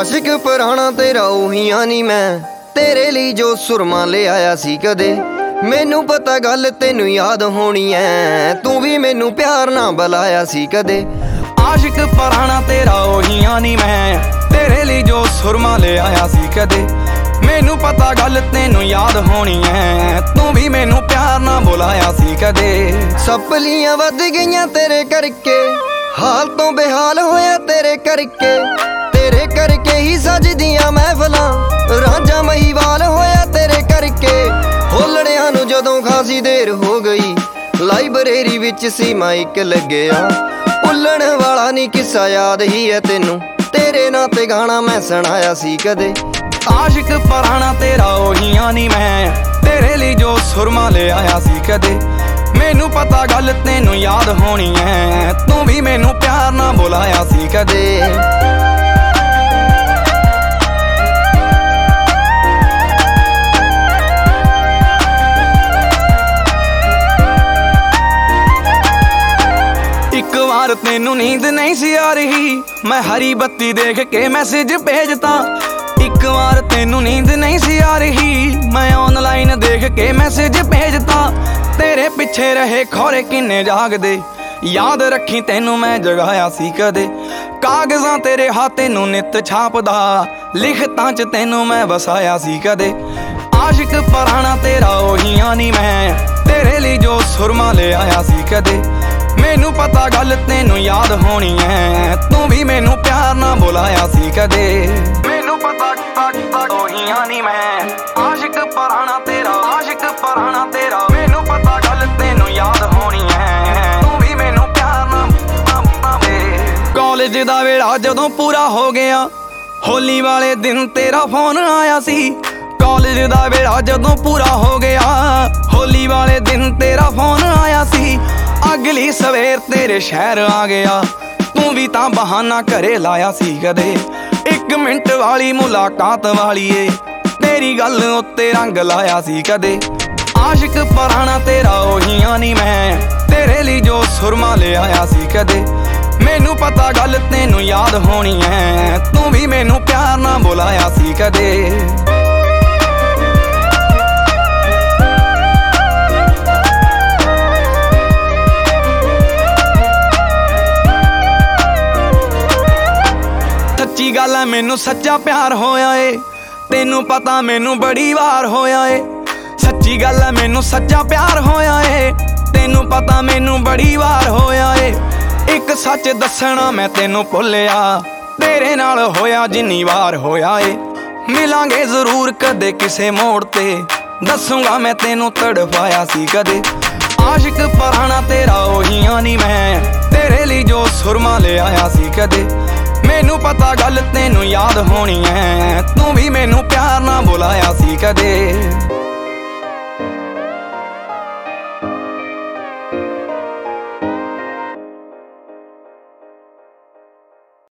ਆਸ਼ਿਕ ਪੁਰਾਣਾ ਤੇਰਾ ਉਹੀ ਨਹੀਂ ਮੈਂ, ਤੇਰੇ ਲਈ ਜੋ ਸੁਰਮਾ ਲੈ ਆਇਆ ਸੀ ਕਦੇ। ਮੈਨੂੰ ਪਤਾ ਗੱਲ ਤੈਨੂੰ ਯਾਦ ਹੋਣੀ ਐ, ਤੂੰ ਵੀ ਮੈਨੂੰ ਪਿਆਰ ਨਾਲ ਬੁਲਾਇਆ ਸੀ ਕਦੇ। ਆਸ਼ਿਕ ਪੁਰਾਣਾ ਤੇਰਾ ਉਹੀ ਨਹੀਂ ਮੈਂ, ਤੇਰੇ ਲਈ ਜੋ ਸੁਰਮਾ ਲੈ ਆਇਆ ਸੀ ਕਦੇ। ਮੈਨੂੰ ਪਤਾ ਗੱਲ ਤੈਨੂੰ ਯਾਦ ਹੋਣੀ ਐ, ਤੂੰ ਵੀ ਮੈਨੂੰ ਪਿਆਰ ਨਾਲ ਬੁਲਾਇਆ ਸੀ ਕਦੇ। ਸੱਪਲੀਆਂ ਵੱਧ ਗਈਆਂ ਤੇਰੇ ਕਰਕੇ, ਹਾਲ ਤੋਂ ਬੇਹਾਲ ਹੋਇਆ ਤੇਰੇ ਕਰਕੇ। ਤੇਰੇ ਕਰਕੇ ਹੀ ਸਜਦੀਆਂ ਮਹਿਫਲਾਂ, ਰਾਂਝਾ ਮਹੀਵਾਲ ਹੋਇਆ ਤੇਰੇ ਕਰਕੇ। ਹੋਲੜਿਆਂ ਨੂੰ ਜਦੋਂ ਖਾਸੀ ਦੇਰ ਹੋ ਗਈ, ਲਾਇਬ੍ਰੇਰੀ ਵਿੱਚ ਸੀ ਮਾਈਕ ਲੱਗਿਆ। ਭੁੱਲਣ ਵਾਲਾ ਨਹੀਂ ਕਿੱਸਾ ਯਾਦ ਹੀ ਹੈ ਤੈਨੂੰ, ਤੇਰੇ ਨਾਂ ਤੇ ਗਾਣਾ ਮੈਂ ਸੁਣਾਇਆ ਸੀ ਕਦੇ। ਆਸ਼ਿਕ ਪੁਰਾਣਾ ਤੇਰਾ ਉਹੀ ਨਹੀਂ ਮੈਂ, ਤੇਰੇ ਲਈ ਜੋ ਸੁਰਮਾ ਲੈ ਆਇਆ ਸੀ ਕਦੇ। ਮੈਨੂੰ ਪਤਾ ਗੱਲ ਤੈਨੂੰ ਯਾਦ ਹੋਣੀ ਐ, ਤੂੰ ਵੀ ਮੈਨੂੰ ਪਿਆਰ ਨਾਲ ਬੁਲਾਇਆ ਸੀ ਕਦੇ। ਇੱਕ ਵਾਰ ਤੈਨੂੰ ਨੀਂਦ ਨਹੀਂ ਸੀ ਆ ਰਹੀ, ਮੈਂ ਹਰੀ ਬੱਤੀ ਦੇਖ ਕੇ ਮੈਸੇਜ ਭੇਜਤਾ। ਇੱਕ ਵਾਰ ਤੈਨੂੰ ਨੀਂਦ ਨਹੀਂ ਸੀ ਆ ਰਹੀ, ਮੈਂ ਆਨਲਾਈਨ ਦੇਖ ਕੇ ਮੈਸੇਜ ਭੇਜਤਾ। ਤੇਰੇ ਪਿੱਛੇ ਰਹੇ ਖੌਰੇ ਕਿੰਨੇ ਜਾਗਦੇ, ਯਾਦ ਰੱਖੀ ਤੈਨੂੰ ਮੈਂ ਜਗਾਇਆ ਸੀ ਕਦੇ। ਕਾਗਜ਼ਾਂ ਤੇਰੇ ਹੱਥ ਨੂੰ ਨਿੱਤ ਛਾਪਦਾ, ਲਿਖਤਾਂ 'ਚ ਤੈਨੂੰ ਮੈਂ ਵਸਾਇਆ ਸੀ ਕਦੇ। ਆਸ਼ਿਕ ਪੁਰਾਣਾ ਤੇਰਾ ਉਹੀ ਨਹੀਂ ਮੈਂ, ਤੇਰੇ ਲਈ ਜੋ ਸੁਰਮਾ ਲੈ ਆਇਆ ਸੀ ਕਦੇ। ਮੈਨੂੰ ਪਤਾ ਗੱਲ ਤੈਨੂੰ ਯਾਦ ਹੋਣੀ ਐ, ਤੂੰ ਵੀ ਮੈਨੂੰ ਪਿਆਰ ਨਾਲ ਬੁਲਾਇਆ ਸੀ ਕਦੇ। ਮੈਨੂੰ ਪਤਾ ਉਹੀ ਨਹੀਂ ਮੈਂ, ਆਸ਼ਿਕ ਪੁਰਾਣਾ ਤੇਰਾ, ਆਸ਼ਿਕ ਪੁਰਾਣਾ ਤੇਰਾ। ਮੈਨੂੰ ਪਤਾ ਗੱਲ ਤੈਨੂੰ ਯਾਦ ਹੋਣੀ ਐ, ਤੂੰ ਵੀ ਮੈਨੂੰ ਪਿਆਰ ਨਾਲ। ਕਾਲਜ ਦਾ ਵੇਲਾ ਜਦੋਂ ਪੂਰਾ ਹੋ ਗਿਆ, ਹੋਲੀ ਵਾਲੇ ਦਿਨ ਤੇਰਾ ਫੋਨ ਆਇਆ ਸੀ। ਕਾਲਜ ਦਾ ਵੇਲਾ ਜਦੋਂ ਪੂਰਾ ਹੋ ਗਿਆ, ਹੋਲੀ ਵਾਲੇ ਦਿਨ ਤੇਰਾ ਫੋਨ ਆਇਆ ਸੀ। ਅਗਲੀ ਸਵੇਰ ਤੇਰੇ ਸ਼ਹਿਰ ਆ ਗਿਆ, ਤੂੰ ਵੀ ਤਾਂ ਬਹਾਨਾ ਘਰੇ ਲਾਇਆ ਸੀ ਕਦੇ। 1 ਮਿੰਟ ਵਾਲੀ ਮੁਲਾਕਾਤ ਵਾਲੀਏ, ਤੇਰੀ ਗੱਲ ਉੱਤੇ ਰੰਗ ਲਾਇਆ ਸੀ ਕਦੇ। ਆਸ਼ਿਕ ਪੁਰਾਣਾ ਤੇਰਾ ਉਹੀ ਨਹੀਂ ਮੈਂ, ਤੇਰੇ ਲਈ ਜੋ ਸੁਰਮਾ ਲੈ ਆਇਆ ਸੀ ਕਦੇ। ਮੈਨੂੰ ਪਤਾ ਗੱਲ ਤੈਨੂੰ ਯਾਦ ਹੋਣੀ ਐ, ਤੂੰ ਵੀ ਮੈਨੂੰ ਪਿਆਰ ਨਾਲ ਬੁਲਾਇਆ ਸੀ ਕਦੇ। ਸੱਚੀ ਗੱਲ ਐ ਮੈਨੂੰ ਸੱਚਾ ਪਿਆਰ ਹੋਇਆ ਏ, ਤੈਨੂੰ ਪਤਾ ਮੈਨੂੰ ਬੜੀ ਵਾਰ ਹੋਇਆ ਏ। ਸੱਚੀ ਗੱਲ ਐ ਮੈਨੂੰ ਸੱਚਾ ਪਿਆਰ ਹੋਇਆ ਏ, ਤੈਨੂੰ ਪਤਾ ਮੈਨੂੰ ਬੜੀ ਵਾਰ ਹੋਇਆ ਏ। ਇੱਕ ਸੱਚ ਦੱਸਣਾ ਮੈਂ ਤੈਨੂੰ ਭੁੱਲਿਆ, ਤੇਰੇ ਨਾਲ ਹੋਇਆ ਜਿੰਨੀ ਵਾਰ ਹੋਇਆ ਏ। ਮਿਲਾਂਗੇ ਜ਼ਰੂਰ ਕਦੇ ਕਿਸੇ ਮੋੜ ਤੇ, ਦੱਸੂਗਾ ਮੈਂ ਤੈਨੂੰ ਤੜਫਾਇਆ ਸੀ ਕਦੇ। ਆਸ਼ਿਕ ਪੁਰਾਣਾ ਤੇਰਾ ਉਹੀ ਨਹੀਂ ਮੈਂ, ਤੇਰੇ ਲਈ ਜੋ ਸੁਰਮਾ ਲੈ ਆਇਆ ਸੀ ਕਦੇ। ਮੈਨੂੰ ਪਤਾ ਗੱਲ ਤੈਨੂੰ ਯਾਦ ਹੋਣੀ ਐ, ਤੂੰ ਵੀ ਮੈਨੂੰ ਪਿਆਰ ਨਾਲ ਬੁਲਾਇਆ ਸੀ ਕਦੇ।